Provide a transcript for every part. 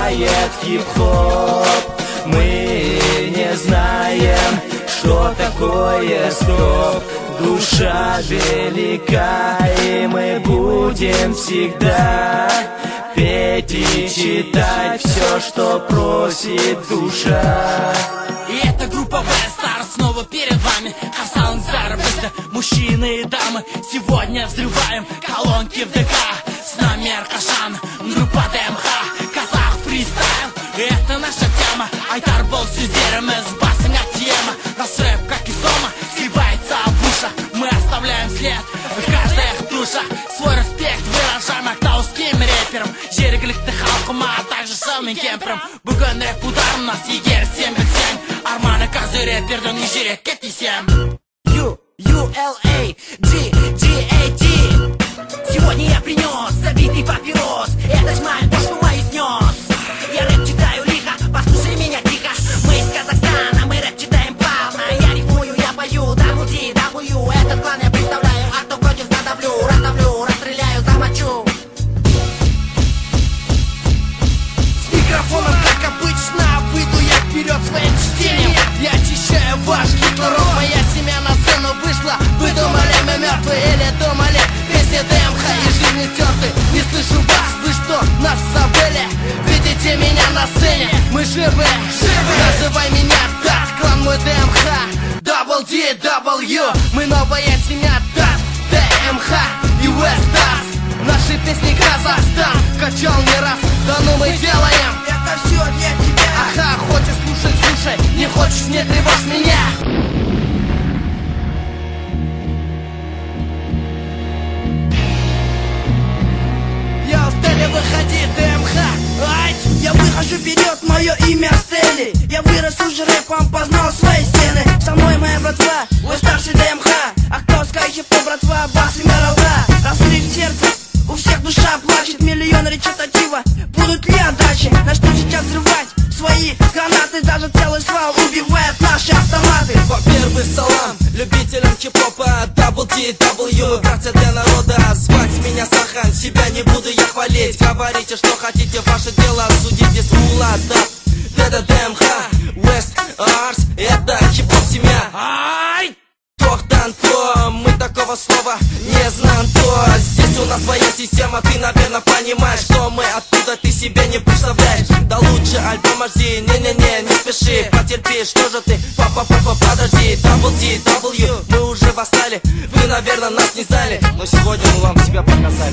играет хип-хоп. Мы не знаем, что такое стоп. Душа велика, и мы будем всегда петь и читать все, что просит душа. И эта группа Westar снова перед вами. Хасан Зарбиста, мужчины и дамы, сегодня взрываем колонки в ДК. С нами Аркашан, группа ДМХ, казах фристайл. И это наша тема. Айтар был сюзером с басом от тема. Наш рэп, как и сома, сливается в ушах. Мы оставляем след в каждых душах. Свой респект выражаем актауским рэперам, жергілікті халқыма, а также шалмен кемпірім. Бүгін рэп удар у нас егер 7-7. Арманы каждый рэпердің жүрекке тисем. U-L-A-G-G-A-T. Сегодня я принес забитый папирос. Это жмай, бошку мою снес. Я рэп читаю лихо, послушай меня тихо. Мы из Казахстана, мы рэп читаем плавно. Я рифмую, я пою, WDW. Этот клан я представляю, а кто против задавлю. Расставлю, расстреляю, замочу. С микрофоном, как обычно, выйду я вперед своим чтением. Я очищаю ваш кислород. Моя семья на сцену вышла. Вы думали, мы мертвые или думали, песни ДМХ и жизни стерты. Не слышу вас, вы что, нас забыли? Видите меня на сцене, мы живы. Называй меня так, клан мой ДМХ. WDW, мы новая семья, так, ДМХ и Westar. Наши песни Казахстан качал не раз. Да ну мы делаем это все для тебя. Ага, хочешь слушать, слушай. Не хочешь, не тревожь меня. Выходи, ДМХ, ай! Я выхожу вперед, мое имя Стелли. Я вырос уже рэпом, познал свои стены. Со мной моя братва, вы старший ДМХ. Актовская хип-хоп братва, бас и мировая. Разрыв сердца, у всех душа плачет. Миллион речитатива, будут ли отдачи? Начну сейчас взрывать свои гранаты. Даже целый свал убивает наши автоматы. Во-первых, салам любителям хип-хопа WDW. Братья для народа, звать меня Сахан. Себя не буду я хвалить. Говорите, что хотите, ваше дело, судите с мулата. Это ДМХ, Westar, это хип-хоп семья. Ай! Тохтан-то, мы такого слова не знаем, то. Здесь у нас своя система, ты, наверное, понимаешь, что мы оттуда, ты себе не представляешь. Да лучше альбом жди, не-не-не, не спеши, потерпи, что же ты, подожди. WDW, мы уже восстали, вы, наверное, нас не знали, но сегодня мы вам себя показали.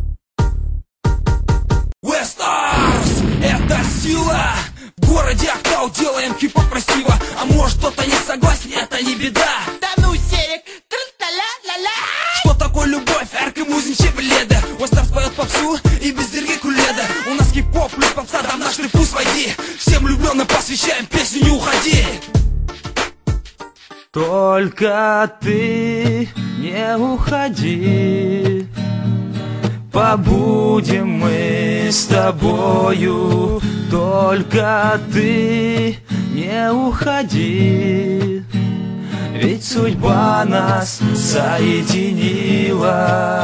Westar, это сила. В городе Актау делаем хип-хоп красиво. А может кто-то не согласен, это не беда. Да ну серик, тра-ля-ля-ля. Что такое любовь, арка музыче бледа. Westar поет попсу и без дерги куледа. У нас хип-хоп плюс попса, там наш вкус войди. Всем влюбленным посвящаем песню, не уходи. Только ты не уходи, побудем мы с тобою. Только ты не уходи, ведь судьба нас соединила.